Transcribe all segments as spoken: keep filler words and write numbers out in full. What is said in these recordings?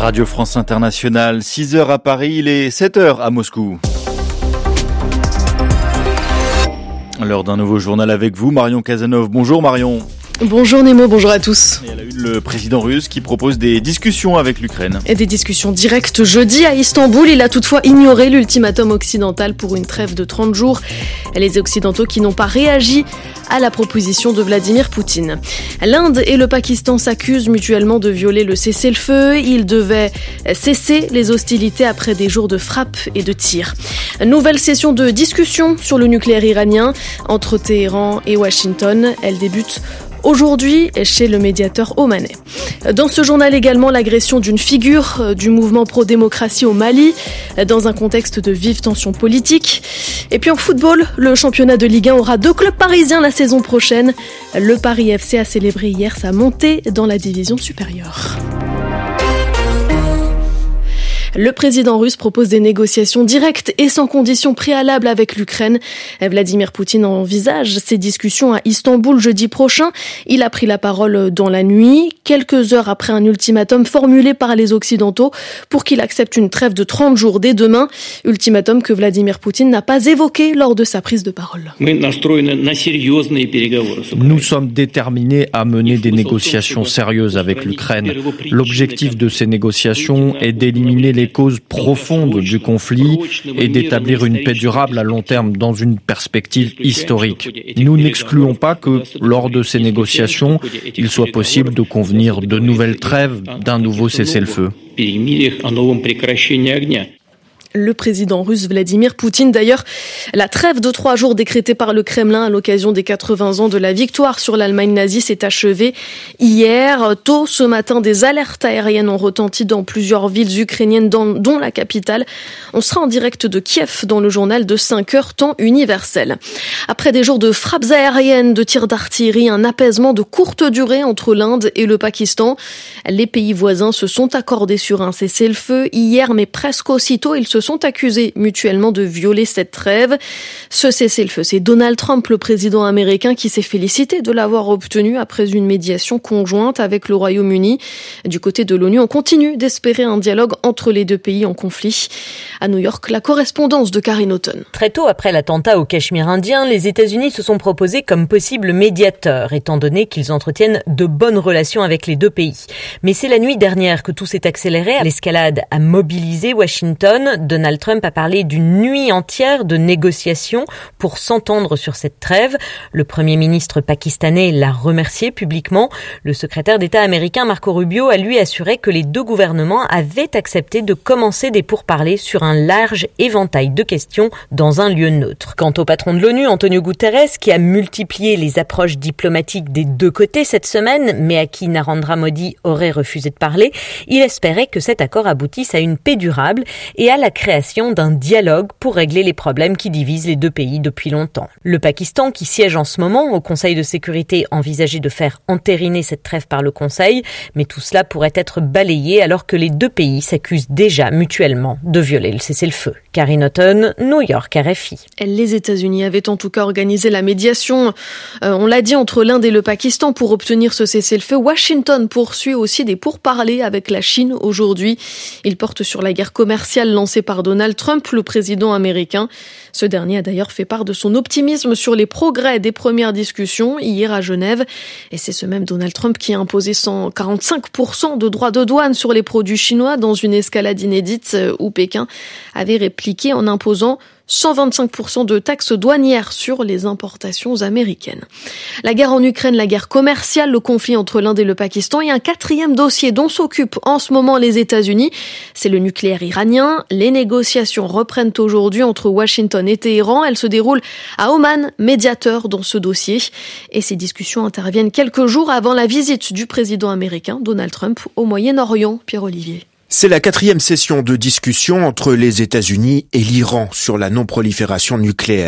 Radio France Internationale, six heures à Paris, il est sept heures à Moscou. L'heure d'un nouveau journal avec vous, Marion Casanov. Bonjour Marion. Bonjour Nemo, bonjour à tous. Et à la une, le président russe qui propose des discussions avec l'Ukraine. Et des discussions directes jeudi à Istanbul. Il a toutefois ignoré l'ultimatum occidental pour une trêve de trente jours. Les Occidentaux qui n'ont pas réagi à la proposition de Vladimir Poutine. L'Inde et le Pakistan s'accusent mutuellement de violer le cessez-le-feu. Ils devaient cesser les hostilités après des jours de frappes et de tirs. Nouvelle session de discussion sur le nucléaire iranien entre Téhéran et Washington. Elle débute aujourd'hui chez le médiateur omanais. Dans ce journal également, l'agression d'une figure du mouvement pro-démocratie au Mali, dans un contexte de vives tensions politiques. Et puis en football, le championnat de Ligue un aura deux clubs parisiens la saison prochaine. Le Paris F C a célébré hier sa montée dans la division supérieure. Le président russe propose des négociations directes et sans conditions préalables avec l'Ukraine. Vladimir Poutine envisage ces discussions à Istanbul jeudi prochain. Il a pris la parole dans la nuit, quelques heures après un ultimatum formulé par les Occidentaux pour qu'il accepte une trêve de trente jours dès demain. Ultimatum que Vladimir Poutine n'a pas évoqué lors de sa prise de parole. Nous sommes déterminés à mener des négociations sérieuses avec l'Ukraine. L'objectif de ces négociations est d'éliminer les les causes profondes du conflit et d'établir une paix durable à long terme dans une perspective historique. Nous n'excluons pas que, lors de ces négociations, il soit possible de convenir de nouvelles trêves, d'un nouveau cessez-le-feu. Le président russe Vladimir Poutine. D'ailleurs, la trêve de trois jours décrétée par le Kremlin à l'occasion des quatre-vingts ans de la victoire sur l'Allemagne nazie s'est achevée hier. Tôt ce matin, des alertes aériennes ont retenti dans plusieurs villes ukrainiennes, dont la capitale. On sera en direct de Kiev dans le journal de cinq heures, temps universel. Après des jours de frappes aériennes, de tirs d'artillerie, un apaisement de courte durée entre l'Inde et le Pakistan. Les pays voisins se sont accordés sur un cessez-le-feu hier, mais presque aussitôt, ils se sont accusés mutuellement de violer cette trêve. Ce cessez-le-feu, c'est Donald Trump, le président américain, qui s'est félicité de l'avoir obtenu après une médiation conjointe avec le Royaume-Uni. Du côté de l'ONU, on continue d'espérer un dialogue entre les deux pays en conflit. À New York, la correspondance de Karine Houghton. Très tôt après l'attentat au Cachemire indien, les États-Unis se sont proposés comme possible médiateurs, étant donné qu'ils entretiennent de bonnes relations avec les deux pays. Mais c'est la nuit dernière que tout s'est accéléré. L'escalade a mobilisé Washington. Donald Trump a parlé d'une nuit entière de négociations pour s'entendre sur cette trêve. Le Premier ministre pakistanais l'a remercié publiquement. Le secrétaire d'État américain Marco Rubio a lui assuré que les deux gouvernements avaient accepté de commencer des pourparlers sur un large éventail de questions dans un lieu neutre. Quant au patron de l'ONU, Antonio Guterres, qui a multiplié les approches diplomatiques des deux côtés cette semaine, mais à qui Narendra Modi aurait refusé de parler, il espérait que cet accord aboutisse à une paix durable et à la création d'un dialogue pour régler les problèmes qui divisent les deux pays depuis longtemps. Le Pakistan, qui siège en ce moment au Conseil de sécurité, envisageait de faire entériner cette trêve par le Conseil, mais tout cela pourrait être balayé alors que les deux pays s'accusent déjà mutuellement de violer le cessez-le-feu. Karine Houghton, New York, R F I. Les États-Unis avaient en tout cas organisé la médiation, euh, on l'a dit, entre l'Inde et le Pakistan pour obtenir ce cessez-le-feu. Washington poursuit aussi des pourparlers avec la Chine aujourd'hui. Il porte sur la guerre commerciale lancée par Donald Trump, le président américain. Ce dernier a d'ailleurs fait part de son optimisme sur les progrès des premières discussions hier à Genève. Et c'est ce même Donald Trump qui a imposé cent quarante-cinq pour cent de droits de douane sur les produits chinois dans une escalade inédite où Pékin avait répliqué en imposant cent vingt-cinq pour cent de taxes douanières sur les importations américaines. La guerre en Ukraine, la guerre commerciale, le conflit entre l'Inde et le Pakistan et un quatrième dossier dont s'occupent en ce moment les États-Unis, c'est le nucléaire iranien. Les négociations reprennent aujourd'hui entre Washington et Téhéran. Elles se déroulent à Oman, médiateur dans ce dossier. Et ces discussions interviennent quelques jours avant la visite du président américain Donald Trump au Moyen-Orient. Pierre-Olivier. C'est la quatrième session de discussion entre les États-Unis et l'Iran sur la non-prolifération nucléaire.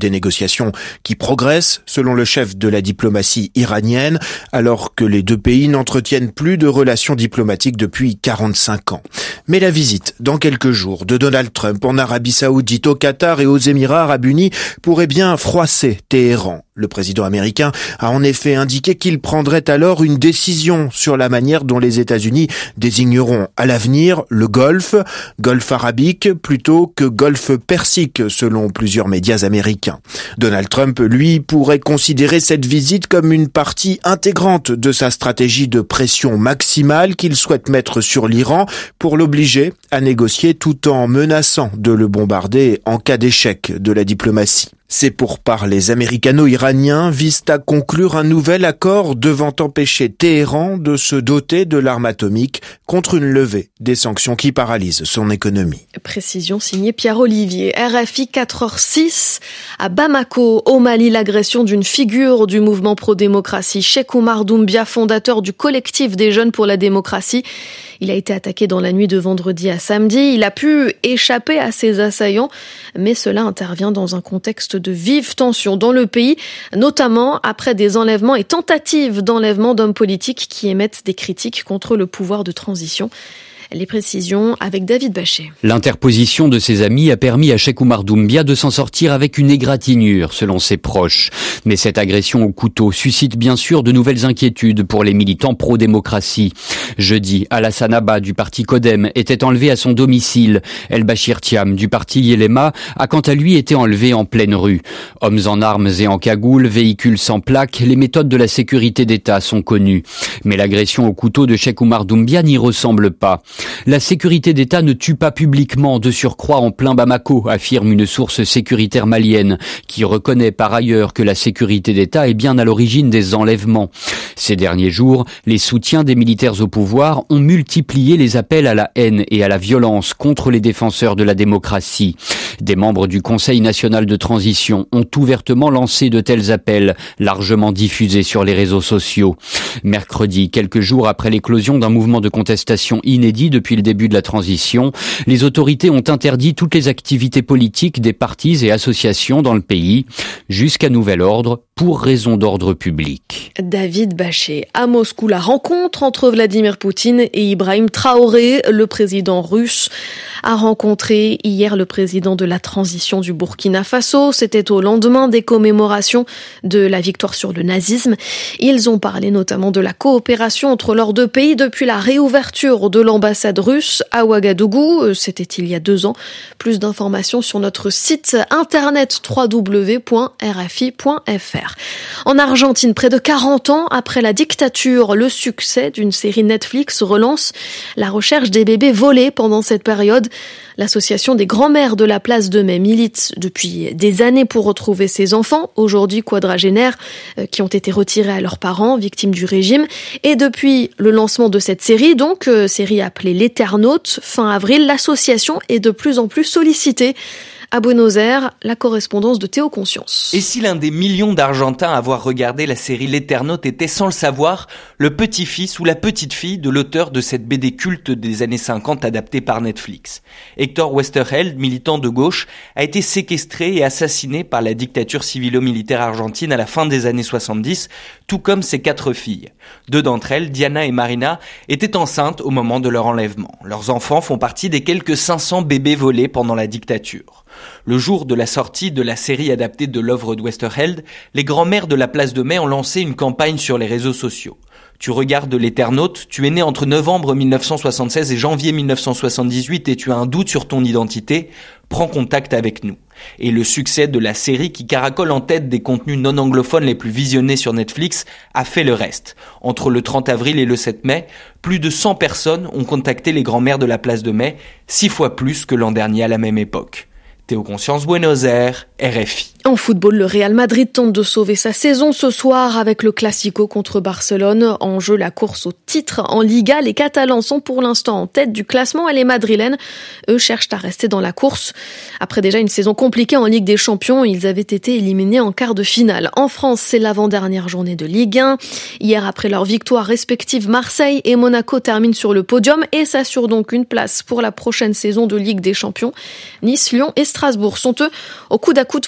Des négociations qui progressent, selon le chef de la diplomatie iranienne, alors que les deux pays n'entretiennent plus de relations diplomatiques depuis quarante-cinq ans. Mais la visite, dans quelques jours, de Donald Trump en Arabie Saoudite, au Qatar et aux Émirats Arabes Unis pourrait bien froisser Téhéran. Le président américain a en effet indiqué qu'il prendrait alors une décision sur la manière dont les États-Unis désigneront à l'avenir le Golfe, Golfe arabique plutôt que Golfe persique selon plusieurs médias américains. Donald Trump, lui, pourrait considérer cette visite comme une partie intégrante de sa stratégie de pression maximale qu'il souhaite mettre sur l'Iran pour l'obliger à négocier tout en menaçant de le bombarder en cas d'échec de la diplomatie. Ces pourparlers américano-iraniens visent à conclure un nouvel accord devant empêcher Téhéran de se doter de l'arme atomique contre une levée des sanctions qui paralysent son économie. Précision signée Pierre Olivier. R F I quatre heures six à Bamako, au Mali, l'agression d'une figure du mouvement pro-démocratie, Cheikh Oumar Doumbia, fondateur du collectif des jeunes pour la démocratie. Il a été attaqué dans la nuit de vendredi à samedi. Il a pu échapper à ses assaillants, mais cela intervient dans un contexte de vive tension dans le pays, notamment après des enlèvements et tentatives d'enlèvement d'hommes politiques qui émettent des critiques contre le pouvoir de transition. Les précisions avec David Bachet. L'interposition de ses amis a permis à Cheikh Oumar Doumbia de s'en sortir avec une égratignure, selon ses proches. Mais cette agression au couteau suscite bien sûr de nouvelles inquiétudes pour les militants pro-démocratie. Jeudi, Alassane Abba du parti Codem était enlevé à son domicile. El Bachir Thiam du parti Yelema a quant à lui été enlevé en pleine rue. Hommes en armes et en cagoule, véhicules sans plaques, les méthodes de la sécurité d'État sont connues. Mais l'agression au couteau de Cheikh Oumar Doumbia n'y ressemble pas. La sécurité d'État ne tue pas publiquement, de surcroît en plein Bamako, affirme une source sécuritaire malienne, qui reconnaît par ailleurs que la sécurité d'État est bien à l'origine des enlèvements. Ces derniers jours, les soutiens des militaires au pouvoir ont multiplié les appels à la haine et à la violence contre les défenseurs de la démocratie. Des membres du Conseil national de transition ont ouvertement lancé de tels appels, largement diffusés sur les réseaux sociaux. Mercredi, quelques jours après l'éclosion d'un mouvement de contestation inédit depuis le début de la transition, les autorités ont interdit toutes les activités politiques des partis et associations dans le pays, jusqu'à nouvel ordre, pour raison d'ordre public. David Bachet. À Moscou, la rencontre entre Vladimir Poutine et Ibrahim Traoré, le président russe, a rencontré hier le président de la transition du Burkina Faso. C'était au lendemain des commémorations de la victoire sur le nazisme. Ils ont parlé notamment de la coopération entre leurs deux pays depuis la réouverture de l'ambassade russe à Ouagadougou. C'était il y a deux ans. Plus d'informations sur notre site internet w w w point r f i point f r. En Argentine, près de quarante ans après la dictature, le succès d'une série Netflix relance la recherche des bébés volés pendant cette période. L'association des grands-mères de la place de Mai milite depuis des années pour retrouver ces enfants, aujourd'hui quadragénaires, qui ont été retirés à leurs parents, victimes du régime. Et depuis le lancement de cette série, donc série appelée L'Eternaute, fin avril, l'association est de plus en plus sollicitée. À Buenos Aires, la correspondance de Théo Conscience. Et si l'un des millions d'Argentins à avoir regardé la série L'Eternaute était, sans le savoir, le petit-fils ou la petite-fille de l'auteur de cette B D culte des années cinquante adaptée par Netflix. Hector Westerheld, militant de gauche, a été séquestré et assassiné par la dictature civilo-militaire argentine à la fin des années soixante-dix, tout comme ses quatre filles. Deux d'entre elles, Diana et Marina, étaient enceintes au moment de leur enlèvement. Leurs enfants font partie des quelques cinq cents bébés volés pendant la dictature. Le jour de la sortie de la série adaptée de l'œuvre de Westerheld, les grands-mères de la place de Mai ont lancé une campagne sur les réseaux sociaux. Tu regardes L'Eternaute, tu es né entre novembre mille neuf cent soixante-seize et janvier mille neuf cent soixante-dix-huit et tu as un doute sur ton identité, prends contact avec nous. Et le succès de la série qui caracole en tête des contenus non anglophones les plus visionnés sur Netflix a fait le reste. Entre le trente avril et le sept mai, plus de cent personnes ont contacté les grands-mères de la place de Mai, six fois plus que l'an dernier à la même époque. Théo Conscience, Buenos Aires, R F I. En football, le Real Madrid tente de sauver sa saison ce soir avec le Classico contre Barcelone. En jeu, la course au titre en Liga. Les Catalans sont pour l'instant en tête du classement et les Madrilènes, eux, cherchent à rester dans la course. Après déjà une saison compliquée en Ligue des Champions, ils avaient été éliminés en quart de finale. En France, c'est l'avant-dernière journée de Ligue un. Hier, après leur victoire respective, Marseille et Monaco terminent sur le podium et s'assurent donc une place pour la prochaine saison de Ligue des Champions. Nice, Lyon et Strasbourg sont eux au coude à coude pour la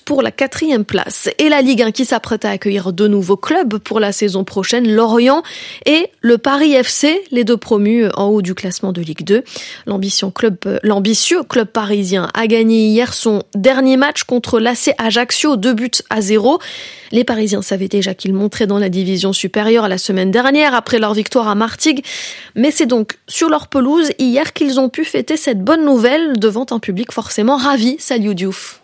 quatrième place. Et la Ligue un qui s'apprête à accueillir deux nouveaux clubs pour la saison prochaine, Lorient et le Paris F C, les deux promus en haut du classement de Ligue deux. L'ambition club, l'ambitieux club parisien a gagné hier son dernier match contre l'A C Ajaccio, deux buts à zéro. Les Parisiens savaient déjà qu'ils montraient dans la division supérieure la semaine dernière après leur victoire à Martigues. Mais c'est donc sur leur pelouse hier qu'ils ont pu fêter cette bonne nouvelle devant un public forcément ravi. Salut Diouf.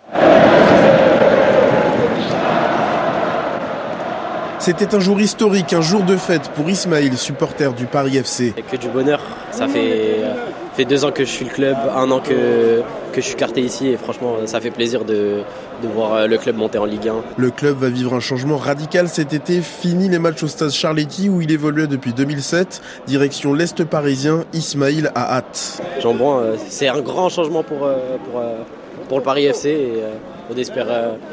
C'était un jour historique, un jour de fête pour Ismail, supporter du Paris F C. Que du bonheur, ça fait, fait deux ans que je suis le club, un an que, que je suis carté ici et franchement ça fait plaisir de, de voir le club monter en Ligue un. Le club va vivre un changement radical cet été, fini les matchs au stade Charletti où il évoluait depuis deux mille sept, direction l'Est parisien, Ismail a hâte. Jean-Bouin, c'est un grand changement pour, pour, pour le Paris F C et on espère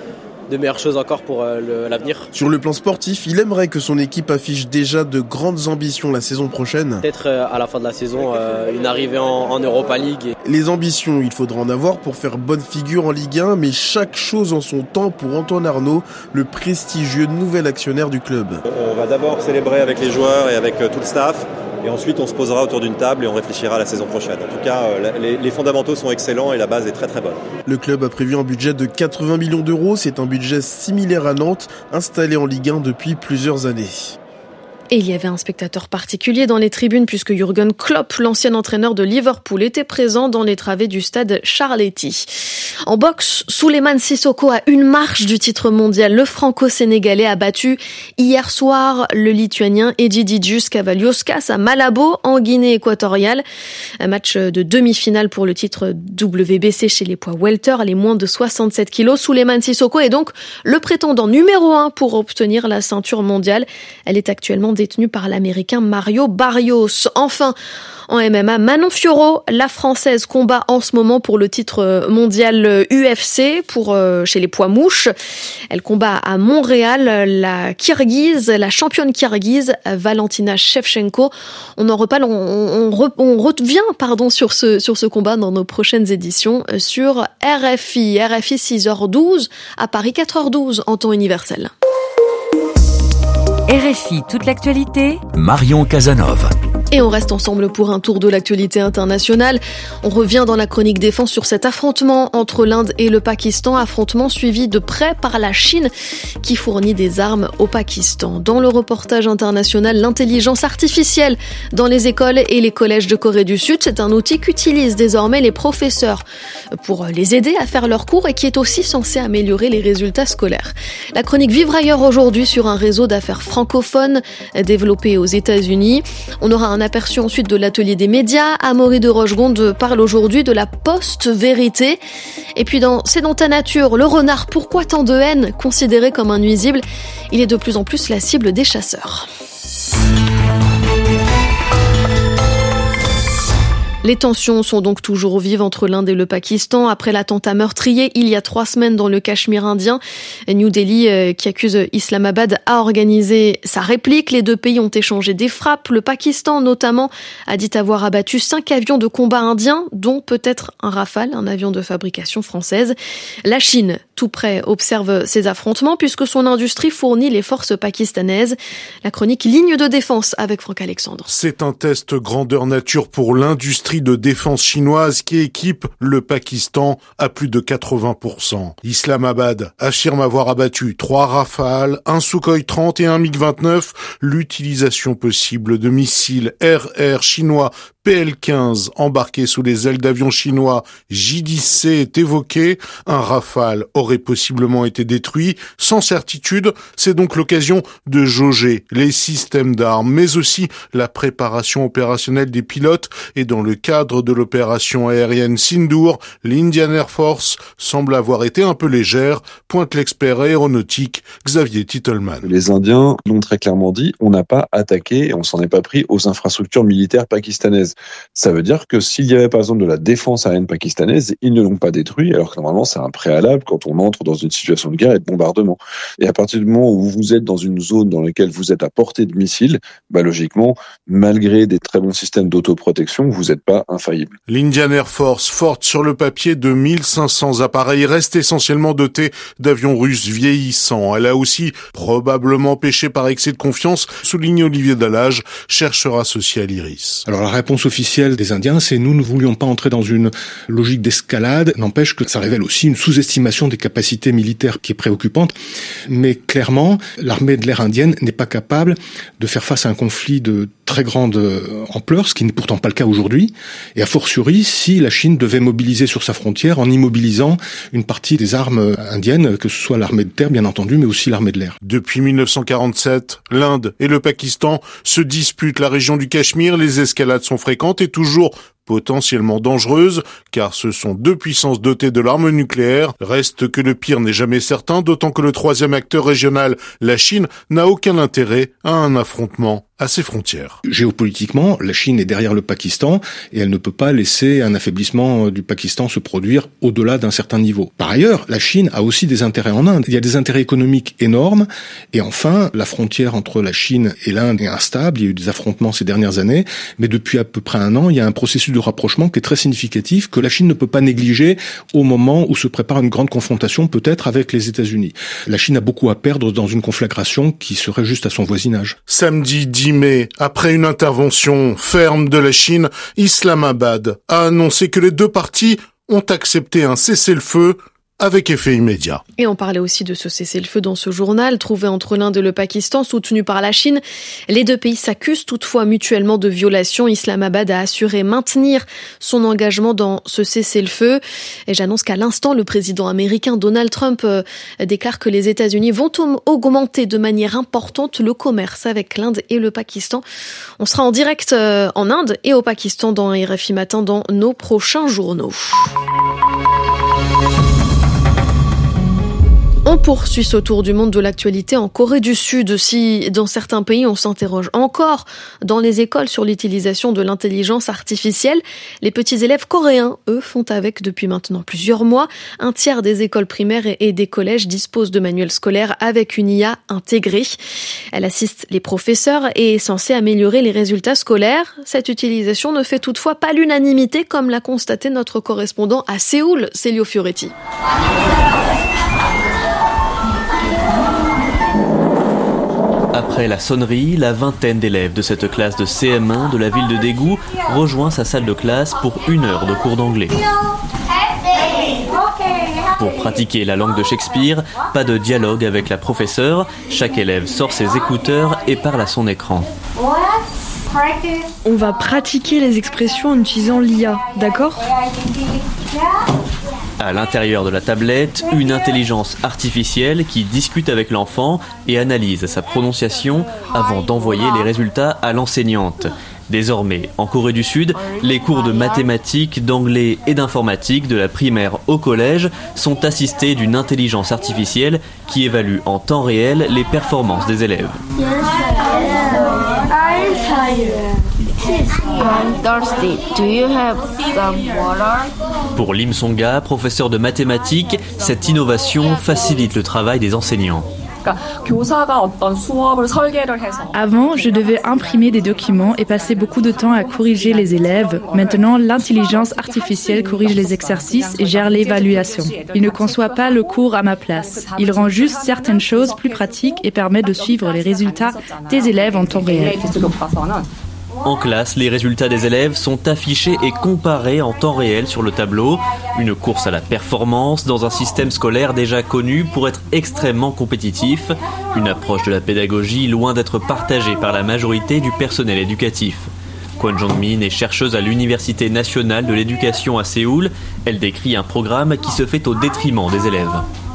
de meilleures choses encore pour le, l'avenir. Sur le plan sportif, il aimerait que son équipe affiche déjà de grandes ambitions la saison prochaine. Peut-être à la fin de la saison, une arrivée en, en Europa League. Les ambitions, il faudra en avoir pour faire bonne figure en Ligue un, mais chaque chose en son temps pour Antoine Arnaud, le prestigieux nouvel actionnaire du club. On va d'abord célébrer avec les joueurs et avec tout le staff. Et ensuite, on se posera autour d'une table et on réfléchira à la saison prochaine. En tout cas, les, les fondamentaux sont excellents et la base est très très bonne. Le club a prévu un budget de quatre-vingts millions d'euros. C'est un budget similaire à Nantes, installé en Ligue un depuis plusieurs années. Et il y avait un spectateur particulier dans les tribunes puisque Jürgen Klopp, l'ancien entraîneur de Liverpool, était présent dans les travées du stade Charletti. En boxe, Souleymane Sissoko a une marche du titre mondial. Le franco-sénégalais a battu hier soir le lituanien Egidijus Cavaliauskas à Malabo en Guinée équatoriale. Un match de demi-finale pour le titre W B C chez les poids welter, les moins de soixante-sept kilos. Souleymane Sissoko est donc le prétendant numéro un pour obtenir la ceinture mondiale. Elle est actuellement détenue par l'américain Mario Barrios. Enfin, en M M A, Manon Fiorot, la française, combat en ce moment pour le titre mondial U F C pour euh, chez les poids mouches. Elle combat à Montréal la Kirghize, la championne kirghize Valentina Shevchenko. On en reparle, on, on, on, on revient pardon sur ce sur ce combat dans nos prochaines éditions sur R F I, R F I six heures douze à Paris quatre heures douze en temps universel. R F I, toute l'actualité. Marion Casanov. Et on reste ensemble pour un tour de l'actualité internationale. On revient dans la chronique défense sur cet affrontement entre l'Inde et le Pakistan, affrontement suivi de près par la Chine qui fournit des armes au Pakistan. Dans le reportage international, l'intelligence artificielle dans les écoles et les collèges de Corée du Sud, c'est un outil qu'utilisent désormais les professeurs pour les aider à faire leurs cours et qui est aussi censé améliorer les résultats scolaires. La chronique Vivre ailleurs aujourd'hui sur un réseau d'affaires francophones développé aux États-Unis. On aura un Un aperçu ensuite de l'atelier des médias. Amaury de Rochegonde parle aujourd'hui de la post-vérité. Et puis dans C'est dans ta nature, le renard, pourquoi tant de haine? Considéré comme un nuisible, il est de plus en plus la cible des chasseurs. Les tensions sont donc toujours vives entre l'Inde et le Pakistan après l'attentat meurtrier il y a trois semaines dans le Cachemire indien. New Delhi, euh, qui accuse Islamabad, a organisé sa réplique. Les deux pays ont échangé des frappes. Le Pakistan, notamment, a dit avoir abattu cinq avions de combat indiens, dont peut-être un Rafale, un avion de fabrication française. La Chine, tout près, observe ces affrontements puisque son industrie fournit les forces pakistanaises. La chronique Ligne de défense avec Franck Alexandre. C'est un test grandeur nature pour l'industrie de défense chinoise qui équipe le Pakistan à plus de quatre-vingts pour cent. Islamabad affirme avoir abattu trois Rafales, un Sukhoi trente et un MiG vingt-neuf. L'utilisation possible de missiles R R chinois P L quinze embarqués sous les ailes d'avions chinois J dix C est évoquée. Un Rafale aurait possiblement été détruit. Sans certitude, c'est donc l'occasion de jauger les systèmes d'armes, mais aussi la préparation opérationnelle des pilotes. Et dans le cadre de l'opération aérienne Sindoor, l'Indian Air Force semble avoir été un peu légère, pointe l'expert aéronautique Xavier Titelman. Les Indiens l'ont très clairement dit, on n'a pas attaqué et on s'en est pas pris aux infrastructures militaires pakistanaises. Ça veut dire que s'il y avait par exemple de la défense aérienne pakistanaise, ils ne l'ont pas détruit, alors que normalement c'est un préalable quand on entre dans une situation de guerre et de bombardement. Et à partir du moment où vous êtes dans une zone dans laquelle vous êtes à portée de missiles, bah logiquement, malgré des très bons systèmes d'autoprotection, vous n'êtes pas infaillible. L'Indian Air Force, forte sur le papier de mille cinq cents appareils, reste essentiellement dotée d'avions russes vieillissants. Elle a aussi probablement péché par excès de confiance, souligne Olivier Dallage, chercheur associé à l'IRIS. Alors la réponse officielle des Indiens, c'est nous ne voulions pas entrer dans une logique d'escalade. N'empêche que ça révèle aussi une sous-estimation des capacités militaires qui est préoccupante. Mais clairement, l'armée de l'air indienne n'est pas capable de faire face à un conflit de très grande ampleur, ce qui n'est pourtant pas le cas aujourd'hui. Et a fortiori, si la Chine devait mobiliser sur sa frontière en immobilisant une partie des armes indiennes, que ce soit l'armée de terre bien entendu, mais aussi l'armée de l'air. Depuis mille neuf cent quarante-sept, l'Inde et le Pakistan se disputent la région du Cachemire. Les escalades sont fréquentes et toujours potentiellement dangereuses, car ce sont deux puissances dotées de l'arme nucléaire. Reste que le pire n'est jamais certain, d'autant que le troisième acteur régional, la Chine, n'a aucun intérêt à un affrontement à ses frontières. Géopolitiquement, la Chine est derrière le Pakistan et elle ne peut pas laisser un affaiblissement du Pakistan se produire au-delà d'un certain niveau. Par ailleurs, la Chine a aussi des intérêts en Inde. Il y a des intérêts économiques énormes et enfin, la frontière entre la Chine et l'Inde est instable. Il y a eu des affrontements ces dernières années, mais depuis à peu près un an, il y a un processus de rapprochement qui est très significatif que la Chine ne peut pas négliger au moment où se prépare une grande confrontation peut-être avec les États-Unis. La Chine a beaucoup à perdre dans une conflagration qui serait juste à son voisinage. Samedi dix mai, après une intervention ferme de la Chine, Islamabad a annoncé que les deux parties ont accepté un cessez-le-feu avec effet immédiat. Et on parlait aussi de ce cessez-le-feu dans ce journal, trouvé entre l'Inde et le Pakistan, soutenu par la Chine. Les deux pays s'accusent toutefois mutuellement de violations. Islamabad a assuré maintenir son engagement dans ce cessez-le-feu. Et j'annonce qu'à l'instant, le président américain Donald Trump euh, déclare que les États-Unis vont augmenter de manière importante le commerce avec l'Inde et le Pakistan. On sera en direct euh, en Inde et au Pakistan dans R F I Matin dans nos prochains journaux. On poursuit ce tour du monde de l'actualité en Corée du Sud. Si dans certains pays on s'interroge encore dans les écoles sur l'utilisation de l'intelligence artificielle, les petits élèves coréens, eux, font avec depuis maintenant plusieurs mois. Un tiers des écoles primaires et des collèges disposent de manuels scolaires avec une I A intégrée. Elle assiste les professeurs et est censée améliorer les résultats scolaires. Cette utilisation ne fait toutefois pas l'unanimité, comme l'a constaté notre correspondant à Séoul, Célio Fioretti. Après la sonnerie, la vingtaine d'élèves de cette classe de C M un de la ville de Daegu rejoint sa salle de classe pour une heure de cours d'anglais. Pour pratiquer la langue de Shakespeare, pas de dialogue avec la professeure, chaque élève sort ses écouteurs et parle à son écran. On va pratiquer les expressions en utilisant l'I A, d'accord ? À l'intérieur de la tablette, une intelligence artificielle qui discute avec l'enfant et analyse sa prononciation avant d'envoyer les résultats à l'enseignante. Désormais, en Corée du Sud, les cours de mathématiques, d'anglais et d'informatique de la primaire au collège sont assistés d'une intelligence artificielle qui évalue en temps réel les performances des élèves. I'm thirsty. Do you have some water? Pour Lim Songa, professeur de mathématiques, cette innovation facilite le travail des enseignants. Avant, je devais imprimer des documents et passer beaucoup de temps à corriger les élèves. Maintenant, l'intelligence artificielle corrige les exercices et gère l'évaluation. Il ne conçoit pas le cours à ma place. Il rend juste certaines choses plus pratiques et permet de suivre les résultats des élèves en temps réel. En classe, les résultats des élèves sont affichés et comparés en temps réel sur le tableau. Une course à la performance dans un système scolaire déjà connu pour être extrêmement compétitif. Une approche de la pédagogie loin d'être partagée par la majorité du personnel éducatif. Kwon Jong-min est chercheuse à l'Université nationale de l'éducation à Séoul. Elle décrit un programme qui se fait au détriment des élèves.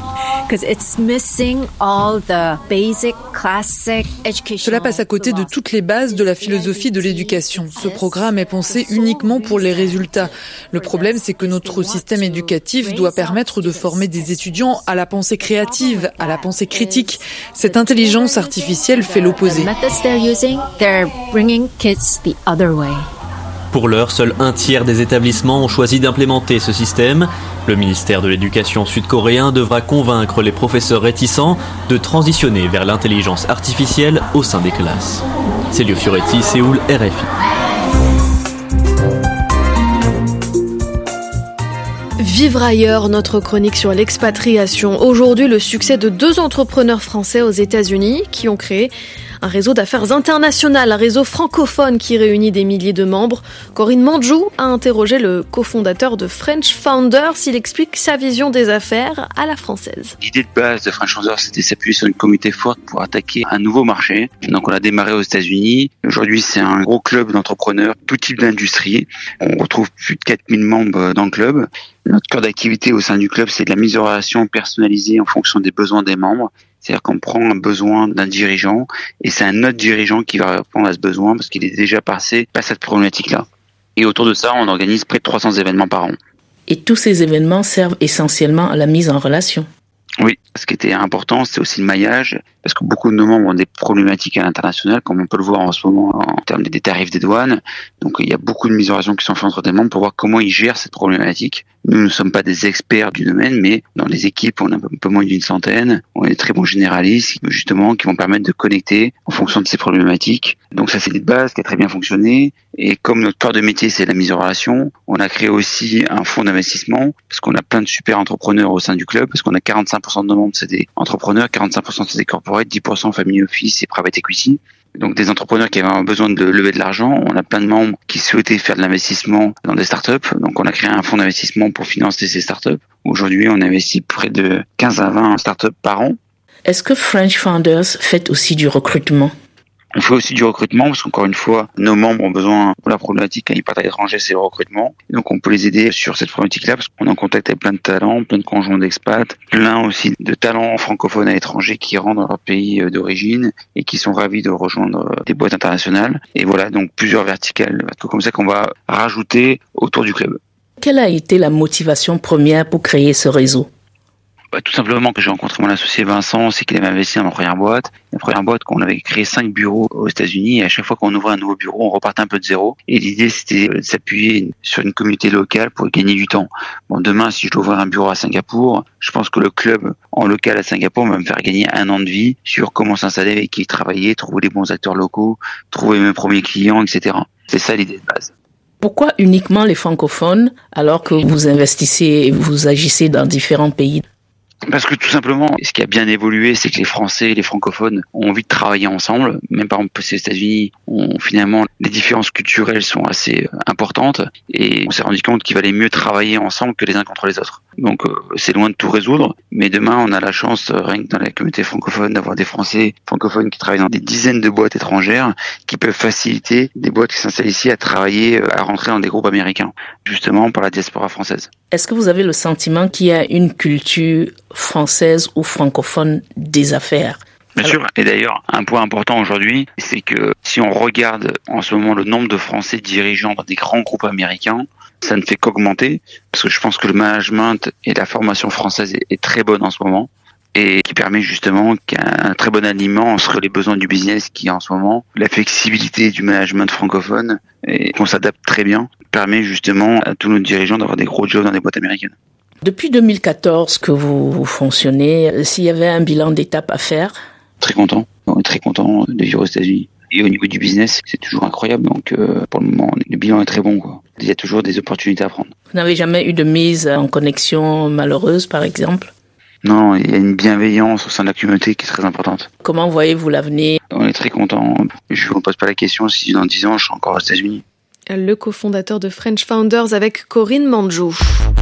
Cela passe à côté de toutes les bases de la philosophie de l'éducation. Ce programme est pensé uniquement pour les résultats. Le problème, c'est que notre système éducatif doit permettre de former des étudiants à la pensée créative, à la pensée critique. Cette intelligence artificielle fait l'opposé. Pour l'heure, seul un tiers des établissements ont choisi d'implémenter ce système. Le ministère de l'Éducation sud-coréen devra convaincre les professeurs réticents de transitionner vers l'intelligence artificielle au sein des classes. Célio Fioretti, Séoul, R F I. Vivre ailleurs, notre chronique sur l'expatriation. Aujourd'hui, le succès de deux entrepreneurs français aux États-Unis qui ont créé un réseau d'affaires international, un réseau francophone qui réunit des milliers de membres. Corinne Mandjou a interrogé le cofondateur de French Founders. Il explique sa vision des affaires à la française. L'idée de base de French Founders, c'était s'appuyer sur une communauté forte pour attaquer un nouveau marché. Donc on a démarré aux États-Unis. Aujourd'hui, c'est un gros club d'entrepreneurs, tout type d'industrie. On retrouve plus de quatre mille membres dans le club. Notre cœur d'activité au sein du club, c'est de la mise en relation personnalisée en fonction des besoins des membres. C'est-à-dire qu'on prend un besoin d'un dirigeant et c'est un autre dirigeant qui va répondre à ce besoin parce qu'il est déjà passé par cette problématique-là. Et autour de ça, on organise près de trois cents événements par an. Et tous ces événements servent essentiellement à la mise en relation. Oui, ce qui était important, c'est aussi le maillage, parce que beaucoup de nos membres ont des problématiques à l'international, comme on peut le voir en ce moment en termes des tarifs des douanes. Donc il y a beaucoup de mises en relation qui sont faites entre des membres pour voir comment ils gèrent cette problématique. Nous ne sommes pas des experts du domaine, mais dans les équipes, on a un peu moins d'une centaine. On est des très bons généralistes, justement, qui vont permettre de connecter en fonction de ces problématiques. Donc ça, c'est des bases qui a très bien fonctionné. Et comme notre corps de métier, c'est la mise en relation, on a créé aussi un fonds d'investissement, parce qu'on a plein de super entrepreneurs au sein du club, parce qu'on a quarante-cinq pour cent de nos membres, c'est des entrepreneurs, quarante-cinq pour cent c'est des corporates, dix pour cent family office et private equity. Donc des entrepreneurs qui avaient besoin de lever de l'argent. On a plein de membres qui souhaitaient faire de l'investissement dans des startups. Donc on a créé un fonds d'investissement pour financer ces startups. Aujourd'hui, on investit près de quinze à vingt startups par an. Est-ce que French Founders fait aussi du recrutement ? On fait aussi du recrutement parce qu'encore une fois, nos membres ont besoin de la problématique quand ils partent à l'étranger, c'est le recrutement. Et donc on peut les aider sur cette problématique-là parce qu'on est en contact avec plein de talents, plein de conjoints d'expats, plein aussi de talents francophones à l'étranger qui rentrent dans leur pays d'origine et qui sont ravis de rejoindre des boîtes internationales. Et voilà, donc plusieurs verticales, comme ça qu'on va rajouter autour du club. Quelle a été la motivation première pour créer ce réseau ? Bah, tout simplement que j'ai rencontré mon associé Vincent, c'est qu'il avait investi dans ma première boîte. La première boîte, qu'on avait créé cinq bureaux aux États-Unis et à chaque fois qu'on ouvrait un nouveau bureau, on repartait un peu de zéro. Et l'idée, c'était de s'appuyer sur une communauté locale pour gagner du temps. Bon, demain, si je dois ouvrir un bureau à Singapour, je pense que le club en local à Singapour va me faire gagner un an de vie sur comment s'installer, avec qui travailler, trouver les bons acteurs locaux, trouver mes premiers clients, et cetera. C'est ça l'idée de base. Pourquoi uniquement les francophones alors que vous investissez et vous agissez dans différents pays ? Parce que tout simplement, ce qui a bien évolué, c'est que les Français et les francophones ont envie de travailler ensemble. Même par exemple, les États-Unis, ont, finalement, les différences culturelles sont assez importantes et on s'est rendu compte qu'il valait mieux travailler ensemble que les uns contre les autres. Donc, euh, c'est loin de tout résoudre. Mais demain, on a la chance, rien que dans la communauté francophone, d'avoir des Français francophones qui travaillent dans des dizaines de boîtes étrangères qui peuvent faciliter des boîtes qui s'installent ici à travailler, à rentrer dans des groupes américains, justement par la diaspora française. Est-ce que vous avez le sentiment qu'il y a une culture française ou francophone des affaires? Bien sûr. Et d'ailleurs, un point important aujourd'hui, c'est que si on regarde en ce moment le nombre de Français dirigeants dans des grands groupes américains, ça ne fait qu'augmenter, parce que je pense que le management et la formation française est, est très bonne en ce moment, et qui permet justement qu'il y a un très bon alignement entre les besoins du business qui en ce moment, la flexibilité du management francophone, et qu'on s'adapte très bien, permet justement à tous nos dirigeants d'avoir des gros jobs dans des boîtes américaines. Depuis deux mille quatorze que vous fonctionnez, s'il y avait un bilan d'étape à faire? Très content. On est très content de vivre aux États-Unis. Et au niveau du business, c'est toujours incroyable. Donc, euh, pour le moment, le bilan est très bon, quoi. Il y a toujours des opportunités à prendre. Vous n'avez jamais eu de mise en connexion malheureuse, par exemple? Non, il y a une bienveillance au sein de la communauté qui est très importante. Comment voyez-vous l'avenir? On est très content. Je ne me pose pas la question si dans dix ans, je serai encore aux États-Unis. Le cofondateur de French Founders avec Corinne Mandjou.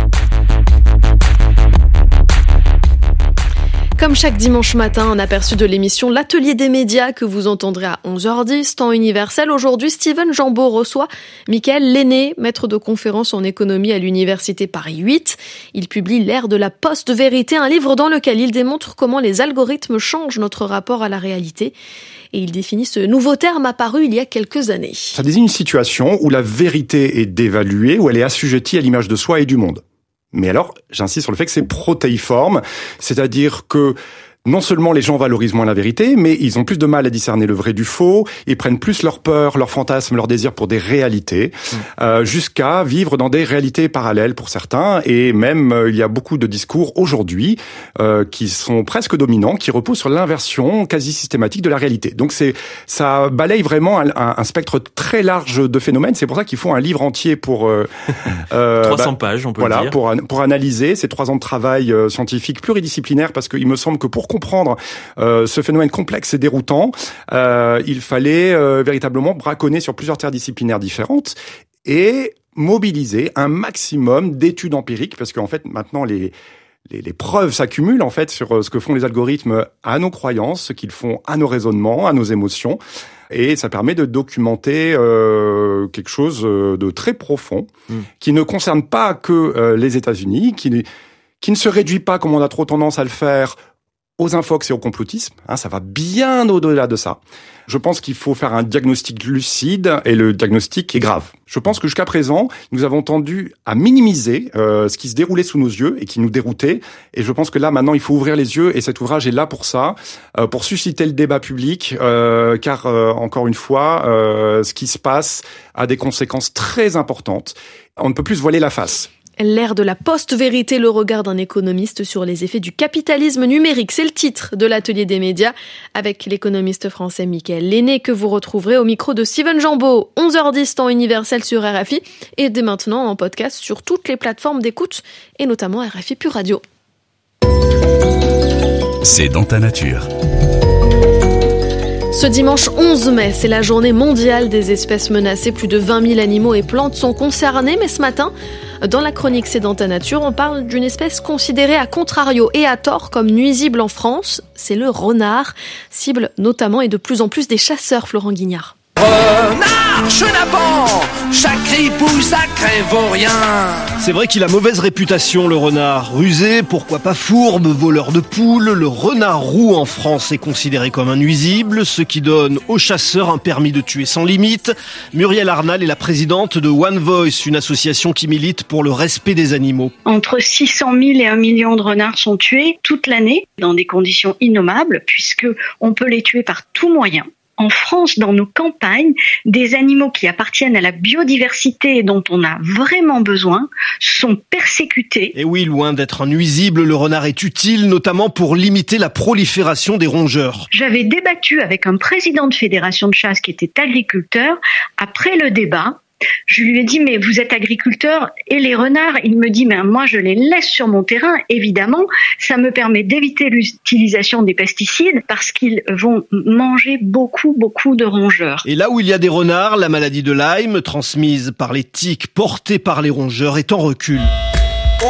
Comme chaque dimanche matin, un aperçu de l'émission L'Atelier des médias que vous entendrez à onze heures dix, temps universel. Aujourd'hui, Steven Jambeau reçoit Michael Lenné, maître de conférence en économie à l'Université Paris huit. Il publie L'ère de la post-vérité, un livre dans lequel il démontre comment les algorithmes changent notre rapport à la réalité. Et il définit ce nouveau terme apparu il y a quelques années. Ça désigne une situation où la vérité est dévaluée, où elle est assujettie à l'image de soi et du monde. Mais alors, j'insiste sur le fait que c'est protéiforme, c'est-à-dire que non seulement les gens valorisent moins la vérité, mais ils ont plus de mal à discerner le vrai du faux, ils prennent plus leur peur, leurs fantasmes, leurs désirs pour des réalités, mmh. euh, jusqu'à vivre dans des réalités parallèles pour certains, et même euh, il y a beaucoup de discours aujourd'hui euh, qui sont presque dominants, qui reposent sur l'inversion quasi systématique de la réalité. Donc c'est ça balaye vraiment un, un, un spectre très large de phénomènes, c'est pour ça qu'il faut un livre entier pour... Euh, euh, trois cents bah, pages, on peut voilà, le dire. Pour, pour analyser ces trois ans de travail euh, scientifique pluridisciplinaire, parce qu'il me semble que pour comprendre euh, ce phénomène complexe et déroutant, euh, il fallait euh, véritablement braconner sur plusieurs terres disciplinaires différentes et mobiliser un maximum d'études empiriques, parce qu'en fait maintenant les Les, les preuves s'accumulent en fait sur ce que font les algorithmes à nos croyances, ce qu'ils font à nos raisonnements, à nos émotions, et ça permet de documenter euh, quelque chose de très profond, mmh. qui ne concerne pas que euh, les États-Unis, qui, qui ne se réduit pas, comme on a trop tendance à le faire, aux infox et au complotisme. Hein, ça va bien au-delà de ça. Je pense qu'il faut faire un diagnostic lucide, et le diagnostic est grave. Je pense que jusqu'à présent, nous avons tendu à minimiser euh, ce qui se déroulait sous nos yeux et qui nous déroutait. Et je pense que là, maintenant, il faut ouvrir les yeux, et cet ouvrage est là pour ça, euh, pour susciter le débat public, euh, car, euh, encore une fois, euh, ce qui se passe a des conséquences très importantes. On ne peut plus se voiler la face. L'ère de la post-vérité, le regard d'un économiste sur les effets du capitalisme numérique. C'est le titre de l'Atelier des médias avec l'économiste français Mickaël Lenné, que vous retrouverez au micro de Steven Jambeau. onze heures dix temps universel sur R F I et dès maintenant en podcast sur toutes les plateformes d'écoute et notamment R F I Pure Radio. C'est dans ta nature. Ce dimanche onze mai, c'est la journée mondiale des espèces menacées. Plus de vingt mille animaux et plantes sont concernés. Mais ce matin, dans la chronique C'est dans ta nature, on parle d'une espèce considérée à contrario et à tort comme nuisible en France. C'est le renard, cible notamment et de plus en plus des chasseurs, Florent Guignard. Renard, chenapan, chaque ripouille sacré vaut rien. C'est vrai qu'il a mauvaise réputation, le renard. Rusé, pourquoi pas fourbe, voleur de poules, le renard roux en France est considéré comme un nuisible, ce qui donne aux chasseurs un permis de tuer sans limite. Muriel Arnal est la présidente de One Voice, une association qui milite pour le respect des animaux. Entre six cent mille et un million de renards sont tués toute l'année dans des conditions innommables, puisque on peut les tuer par tout moyen. En France, dans nos campagnes, des animaux qui appartiennent à la biodiversité et dont on a vraiment besoin sont persécutés. Et oui, loin d'être un nuisible, le renard est utile, notamment pour limiter la prolifération des rongeurs. J'avais débattu avec un président de fédération de chasse qui était agriculteur. Après le débat, je lui ai dit, mais vous êtes agriculteur et les renards, il me dit, mais moi je les laisse sur mon terrain, évidemment, ça me permet d'éviter l'utilisation des pesticides parce qu'ils vont manger beaucoup, beaucoup de rongeurs. Et là où il y a des renards, la maladie de Lyme, transmise par les tiques portées par les rongeurs, est en recul. Oh,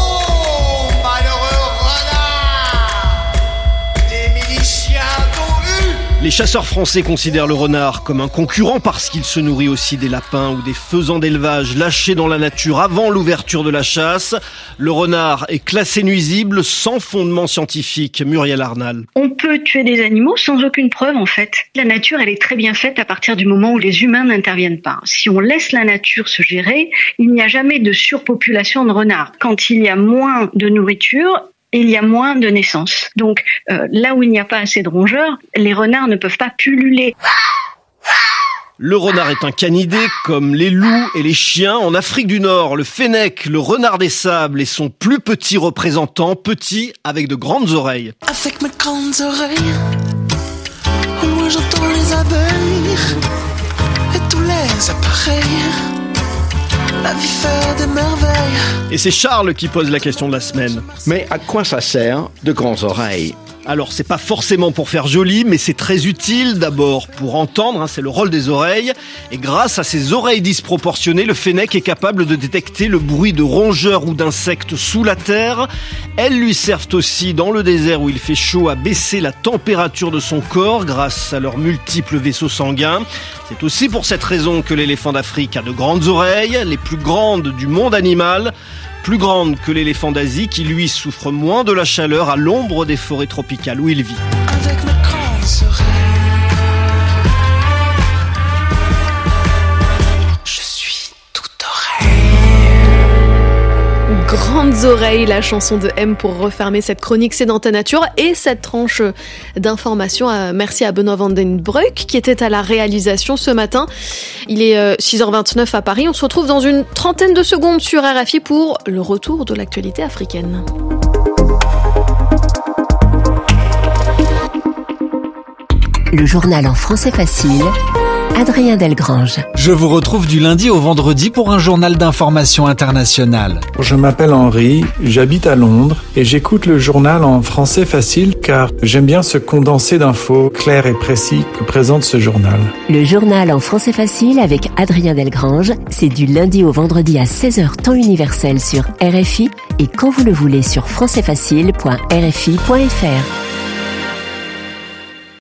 malheureux renard, des miliciens t'ont eu. Les chasseurs français considèrent le renard comme un concurrent parce qu'il se nourrit aussi des lapins ou des faisans d'élevage lâchés dans la nature avant l'ouverture de la chasse. Le renard est classé nuisible sans fondement scientifique. Muriel Arnal. On peut tuer des animaux sans aucune preuve en fait. La nature, elle est très bien faite à partir du moment où les humains n'interviennent pas. Si on laisse la nature se gérer, il n'y a jamais de surpopulation de renards. Quand il y a moins de nourriture, il y a moins de naissances. Donc euh, là où il n'y a pas assez de rongeurs, les renards ne peuvent pas pulluler. Le renard est un canidé comme les loups et les chiens. En Afrique du Nord, le fennec, le renard des sables, est son plus petit représentant, petit avec de grandes oreilles. Avec mes grandes oreilles, au loin j'entends les abeilles et tous les appareils. La vie fait des merveilles. Et c'est Charles qui pose la question de la semaine. Mais à quoi ça sert de grandes oreilles ? Alors c'est pas forcément pour faire joli, mais c'est très utile d'abord pour entendre, hein, c'est le rôle des oreilles. Et grâce à ces oreilles disproportionnées, le fennec est capable de détecter le bruit de rongeurs ou d'insectes sous la terre. Elles lui servent aussi dans le désert où il fait chaud à baisser la température de son corps grâce à leurs multiples vaisseaux sanguins. C'est aussi pour cette raison que l'éléphant d'Afrique a de grandes oreilles, les plus grandes du monde animal. Plus grande que l'éléphant d'Asie qui, lui, souffre moins de la chaleur à l'ombre des forêts tropicales où il vit. Avec mes grandes oreilles, je suis toute oreille. Grandes les oreilles, la chanson de M pour refermer cette chronique C'est dans ta nature et cette tranche d'information. Merci à Benoît Vandenbroek qui était à la réalisation ce matin. Il est six heures vingt-neuf à Paris. On se retrouve dans une trentaine de secondes sur R F I pour le retour de l'actualité africaine. Le journal en français facile, Adrien Delgrange. Je vous retrouve du lundi au vendredi pour un journal d'information internationale. Je m'appelle Henri, j'habite à Londres et j'écoute le journal en français facile car j'aime bien ce condensé d'infos clairs et précis que présente ce journal. Le journal en français facile avec Adrien Delgrange, c'est du lundi au vendredi à seize heures temps universel sur R F I et quand vous le voulez sur français facile point r f i point f r.